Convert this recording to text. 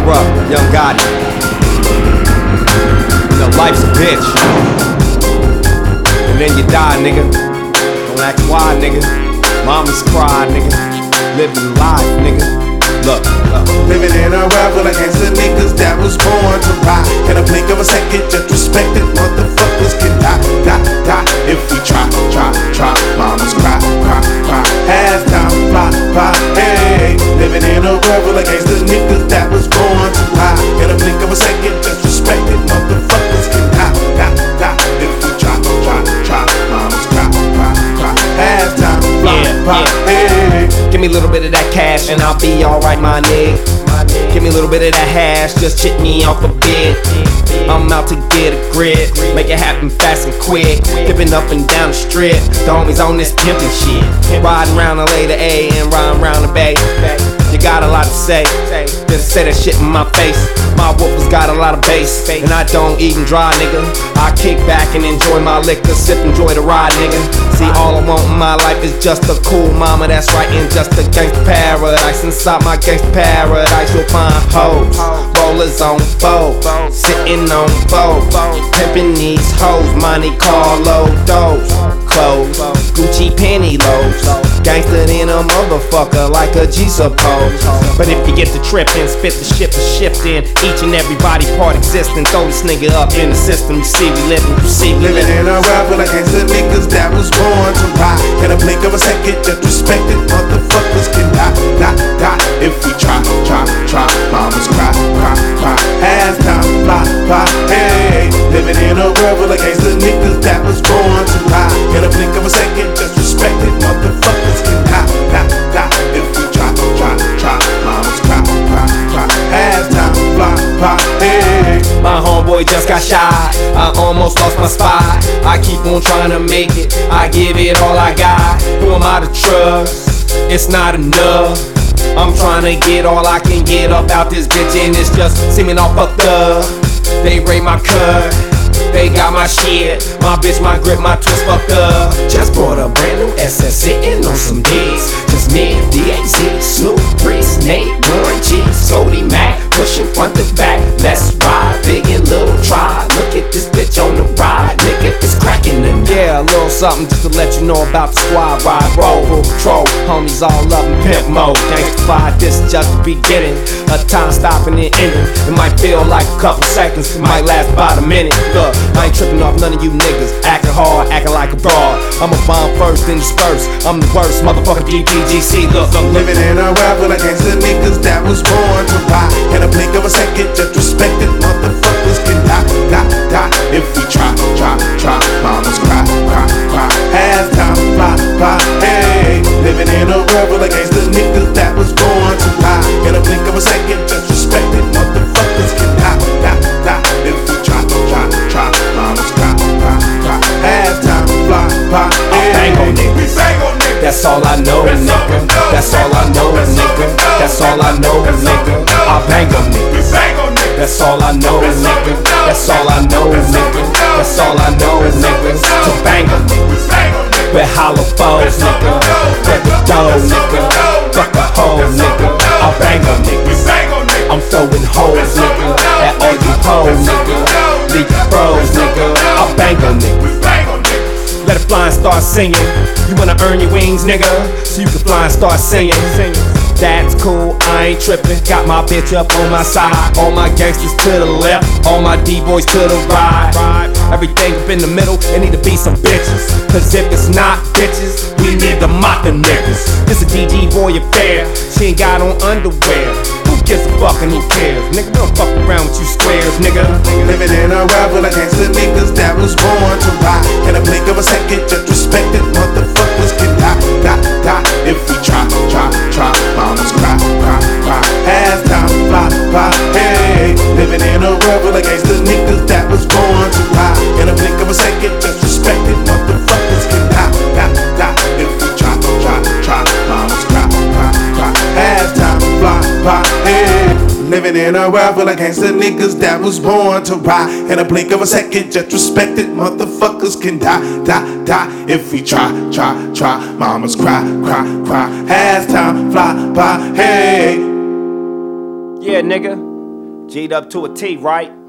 Bruh, Young Gotti. You know, life's a bitch. And then you die, nigga. Don't ask why, nigga. Mamas cry, nigga. Living life, nigga. Look. Living in a world full of gangsta niggas that was born to ride. In a blink of a second, just respected motherfuckers can die, die, die. If we try, mamas cry, cry, cry. As time fly by, hey. Living in a world full of gangsta niggas that was born to ride. In a blink of a second, just respected motherfuckers can die, die, die. If we try, mamas cry, cry, cry. As time fly by, hey. Give me a little bit of that cash and I'll be alright, my nigga. Give me a little bit of that hash, just chip me off a bit. I'm out to get a grip, make it happen fast and quick. Dipping up and down the strip, the homies on this pimpin' shit. Riding around the A to A and riding around the Bay. You got a lot to say, better say that shit in my face. My woofers got a lot of bass, and I don't even drive, nigga. I kick back and enjoy my liquor, sip, enjoy the ride, nigga. See, all I want in my life is just a cool mama, that's right, and just a gangsta paradise. Inside my gangsta paradise, you'll find hoes, rollers on foes, sitting on foes, pimping these hoes, Monte Carlo doors, clothes, Gucci pantyhose, gangsta in a motherfucker like a G suppose. But if you get the trippin', spit the shit for shifting, each and every body part existing, throw this nigga up in the system. You see we living, you see we living in a world full of gangsta niggas that was born to ride. In a blink of a second, just respected motherfuckers can die, die, die. If we try, mamas cry, cry, cry. As time fly by, hey. Living in a world full of gangsta niggas that was born to ride. In a blink of a second, just respected motherfuckers can die, die, die. If we try, mamas cry, cry, cry. As time fly by, hey. My homeboy just got shot, I almost lost my spot. I keep on trying to make it, I give it all I got. Who am I to trust? It's not enough. I'm trying to get all I can get up out this bitch, and it's just seeming all fucked up. They raid my cut, they got my shit, my bitch, my grip, my twist fucked up. Just bought a brand new SS sitting on some D's. Just me, DAZ, Snoop, Breeze, Nate, Warren G, Cody Mac, pushing front to back. Let's ride, big and little try. Look at this bitch on the ride, nigga, it's cracking the night. Yeah, a little something just to let you know about the squad ride. Roll, patrol, homies all up in pimp mode. Gangsta, this is just the beginning. A time stopping and ending. It might feel like a couple seconds, it might last about a minute. Look, I ain't tripping off none of you niggas, acting hard, acting like a broad. I'm a bomb first, then disperse. I'm the worst, motherfucker DPGC. Look, I'm living in a world full of gangsta niggas that was born to ride. In a blink of a second, just respected motherfuckers can die, die, die. If we try, mamas cry, cry, cry. As time fly by, hey. Living in a world full of gangsta niggas that was born to ride. In a blink of a second, just respected motherfuckers can die, die, die. If we try, mamas cry, cry, cry. As time fly by, hey. Bang on niggas, that's all I know, nigga. That's all I know, nigga. That's all I know, nigga. I bang on niggas. That's all I know, nigga. That's all I know, nigga. That's all I know, nigga. To bang on niggas. With hollow foes, nigga. Break the dough, nigga. Fuck a hoe, nigga. I bang on niggas. I'm throwing hoes, nigga. At all you hoes, nigga. Leave you bros, nigga. I bang on niggas. Let it fly and start singing. You wanna earn your wings, nigga, so you can fly and start singing. That's cool, I ain't trippin'. Got my bitch up on my side. All my gangsters to the left, all my D-boys to the right. Everything up in the middle, it need to be some bitches. Cause if it's not bitches, we need to mock the niggas. This a DG boy affair, she ain't got on underwear. Who gives a fuck and who cares? Nigga, don't fuck around with you squares, nigga. Living in a world full of gangsta niggas that was born to ride. In a blink of a second, just respected motherfuckers can die, die, die. If we try, mamas cry, cry, cry. As time fly by, hey. Living in a world full of gangsta niggas that was born to ride. In a blink of a second, just respected motherfuckers can die, die, die. If we try, mamas cry, cry, cry. As time fly by, hey. Living in a world full of gangsta niggas that was born to ride. In a blink of a second, just respected motherfuckers can die, die, die. If we try, mamas cry, cry, cry. As time fly by, hey. Yeah, nigga, G'd up to a T, right?